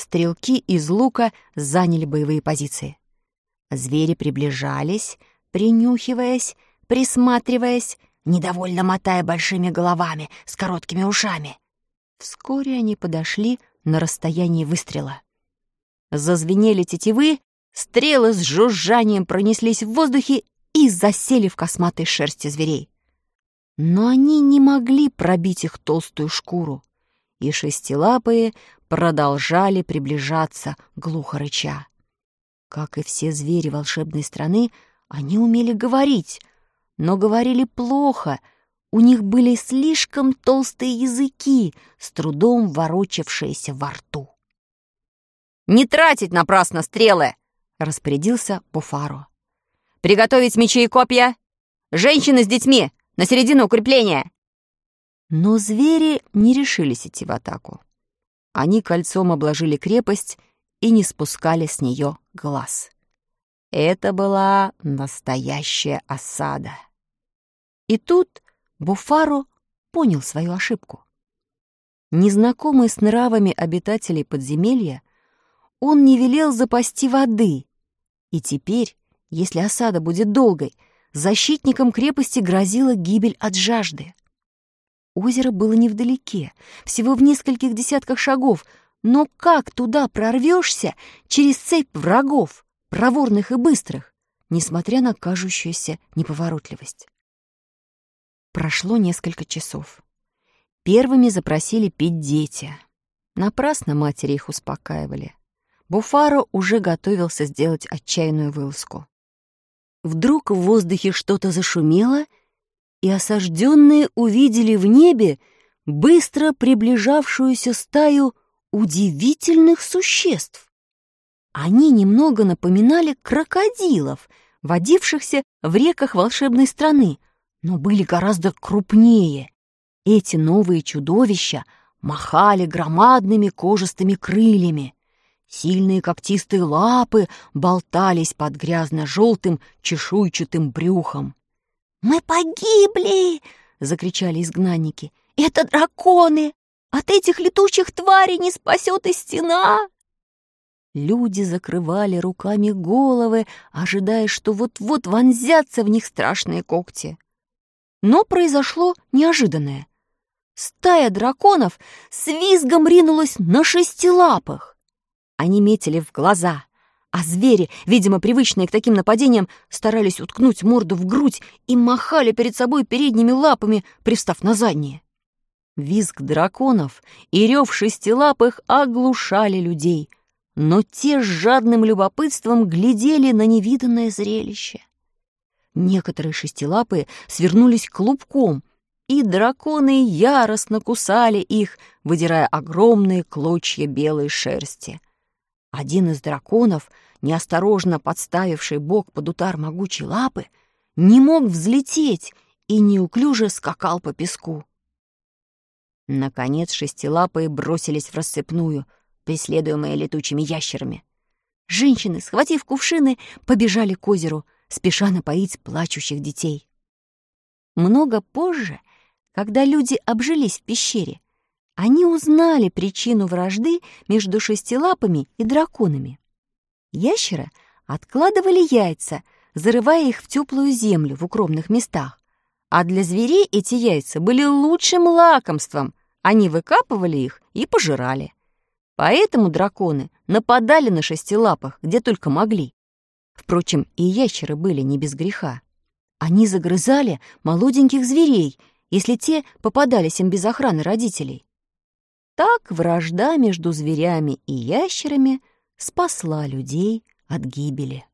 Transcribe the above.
стрелки из лука заняли боевые позиции. Звери приближались, принюхиваясь, присматриваясь, недовольно мотая большими головами с короткими ушами. Вскоре они подошли на расстояние выстрела. Зазвенели тетивы, стрелы с жужжанием пронеслись в воздухе и засели в косматой шерсти зверей. Но они не могли пробить их толстую шкуру, и шестилапые продолжали приближаться, глухо рыча. Как и все звери волшебной страны, они умели говорить, но говорили плохо. У них были слишком толстые языки, с трудом ворочавшиеся во рту. «Не тратить напрасно стрелы!» — распорядился Буфаро. «Приготовить мечи и копья! Женщины с детьми! На середину укрепления!» Но звери не решились идти в атаку. Они кольцом обложили крепость и не спускали с нее глаз. Это была настоящая осада. И тут Буфаро понял свою ошибку. Незнакомый с нравами обитателей подземелья, он не велел запасти воды, и теперь, если осада будет долгой, защитникам крепости грозила гибель от жажды. Озеро было невдалеке, всего в нескольких десятках шагов, но как туда прорвешься через цепь врагов, проворных и быстрых, несмотря на кажущуюся неповоротливость? Прошло несколько часов. Первыми запросили пить дети. Напрасно матери их успокаивали. Буфаро уже готовился сделать отчаянную вылазку. Вдруг в воздухе что-то зашумело, и осажденные увидели в небе быстро приближавшуюся стаю удивительных существ. Они немного напоминали крокодилов, водившихся в реках волшебной страны, но были гораздо крупнее. Эти новые чудовища махали громадными кожистыми крыльями. Сильные когтистые лапы болтались под грязно-желтым чешуйчатым брюхом. «Мы погибли!» — закричали изгнанники. «Это драконы! От этих летучих тварей не спасет и стена!» Люди закрывали руками головы, ожидая, что вот-вот вонзятся в них страшные когти. Но произошло неожиданное. Стая драконов с визгом ринулась на шестилапых. Они метили в глаза, а звери, видимо, привычные к таким нападениям, старались уткнуть морду в грудь и махали перед собой передними лапами, привстав на задние. Визг драконов и рев шестилапых оглушали людей, но те с жадным любопытством глядели на невиданное зрелище. Некоторые шестилапые свернулись клубком, и драконы яростно кусали их, выдирая огромные клочья белой шерсти. Один из драконов, неосторожно подставивший бок под удар могучей лапы, не мог взлететь и неуклюже скакал по песку. Наконец шестилапые бросились в рассыпную, преследуемые летучими ящерами. Женщины, схватив кувшины, побежали к озеру, спеша напоить плачущих детей. Много позже, когда люди обжились в пещере, они узнали причину вражды между шестилапыми и драконами. Ящеры откладывали яйца, зарывая их в теплую землю в укромных местах, а для зверей эти яйца были лучшим лакомством, они выкапывали их и пожирали. Поэтому драконы нападали на шестилапых, где только могли. Впрочем, и ящеры были не без греха. Они загрызали молоденьких зверей, если те попадались им без охраны родителей. Так вражда между зверями и ящерами спасла людей от гибели.